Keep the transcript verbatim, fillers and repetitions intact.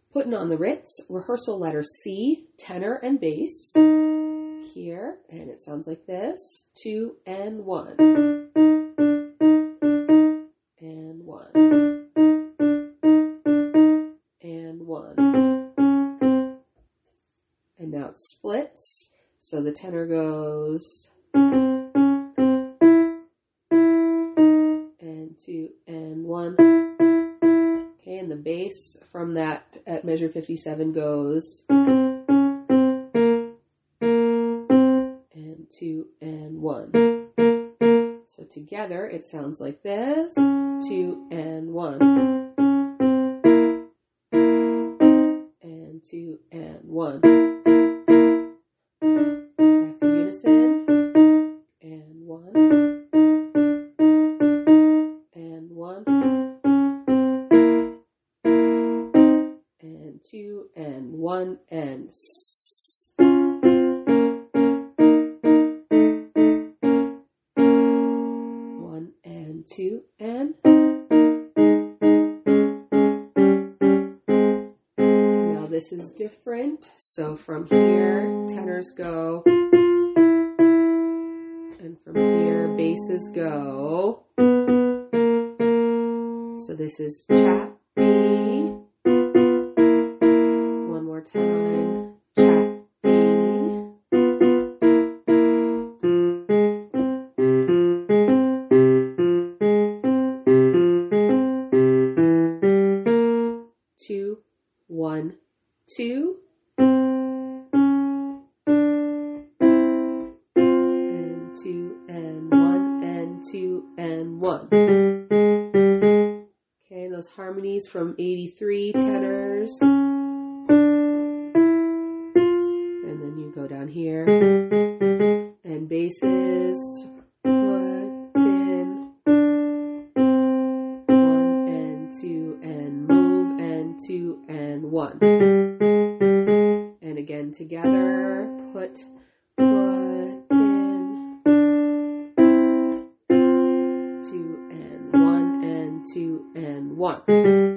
Putting on the Ritz, rehearsal letter C, tenor and bass. Here, and it sounds like this. Two and one. And one. And one. And now it splits. So the tenor goes. And two and one. Okay, and the bass from that at measure fifty-seven goes. Two and one. So together it sounds like this. Two and one. And two and one. Back to unison. And one. And one. And two and one and two and now this is different. So from here tenors go, and from here basses go. So this is chat B. One more time. Chat B. Two, one, two, and two, and one, and two, and one. Okay, those harmonies from eighty-three tenors. And then you go down here, and basses. Put in one and two, and move, and two and one. And again together, put, put in two and one and two and one.